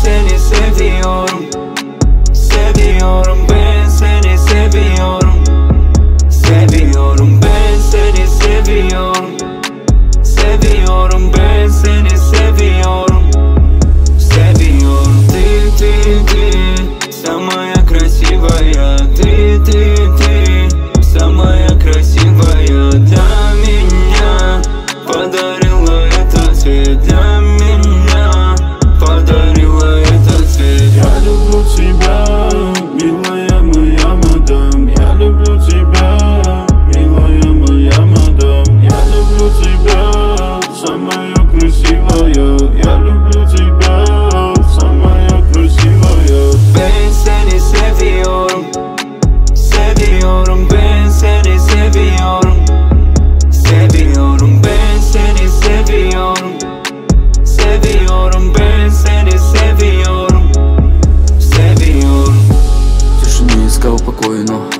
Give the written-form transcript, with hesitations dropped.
seni seviyorum. Seviyorum, ben seni seviyorum. Seviyorum, ben seni seviyorum. Seviyorum, ben seni seviyorum. Seviyorum. Ты, самая красивая. Ты, самая красивая для меня. Подарила этот цвет для меня. Подарила этот цвет. Я люблю тебя, милая моя мадам. Я люблю тебя, милая моя мадам. Я люблю тебя, самая красивая. Я люблю тебя, самая красивая. Ben seni seviyorum. Seviyorum, ben seni seviyorum. Seviyorum, ben seni seviyorum. Seviyorum, ben seni seviyorum. Seviyorum. В тишине искал покой, но